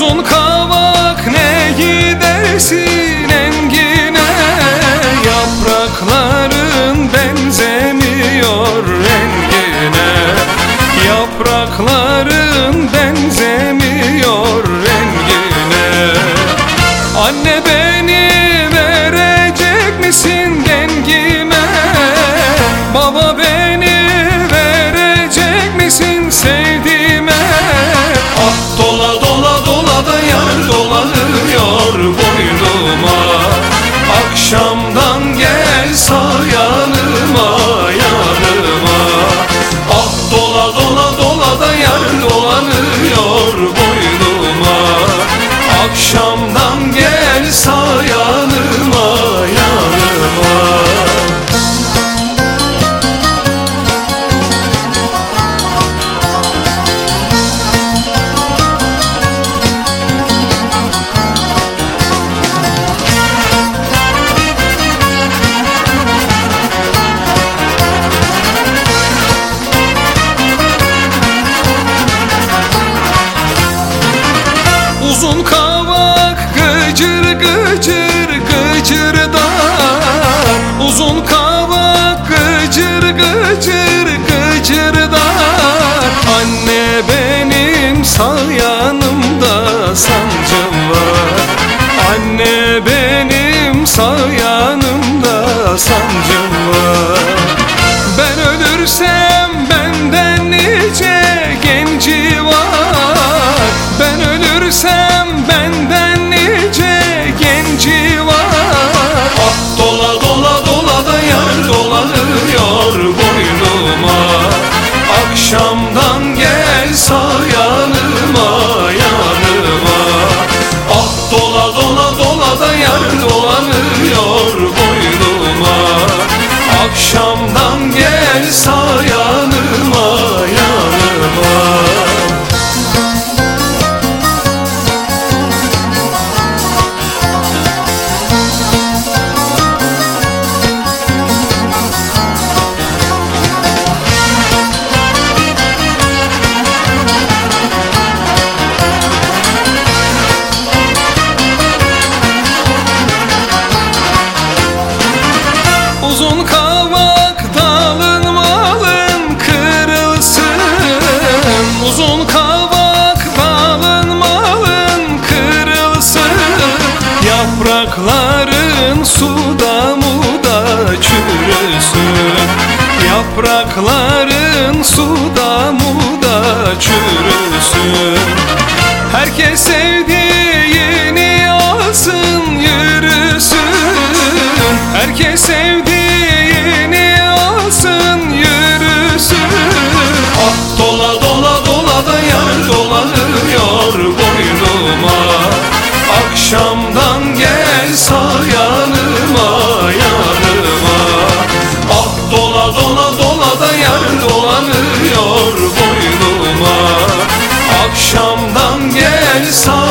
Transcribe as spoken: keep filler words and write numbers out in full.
Uzun kavak ne gidersin engine, yaprakların benzemiyor rengine. Yaprakların benzemiyor rengine. Anne beni verecek misin dengime? Baba beni verecek misin sevdiğime? Ah dola dola dola da yar dolanıyor boynuma. Akşamdan gel sağ yanıma yanıma. Ah dola dola dola da yar dolanıyor boynuma. Akşamdan gel sağ yanıma yanıma. Uzun kavak gıcır gıcır gıcırdar. Uzun kavak gıcır gıcır gıcırdar. Anne benim sağ yanımda sancım var. Anne benim sağ yanımda sancım var. Ben ölürsem benden nice genci var. Ben ölürsem benden nice genci var. Ah dola dola dola da yar dolanıyor boynuma. Akşamdan gel sağ yanıma yanıma. Ah dola dola dola da yar dolanıyor boynuma. Akşamdan gel sağ yanıma yanıma. Uzun kavak dalın malın kırılsın. Uzun kavak dalın malın kırılsın. Yaprakların suda muda çürüsün. Yaprakların suda muda çürüsün. Herkes sevdiğini alsın yürüsün. Herkes sevdiğini alsın yürüsün. Ah dola dola dola da yar dolanıyor boynuma. Akşamdan gel sağ yanıma yanıma. Ah dola dola dola da yar dolanıyor boynuma. Akşamdan gel sağ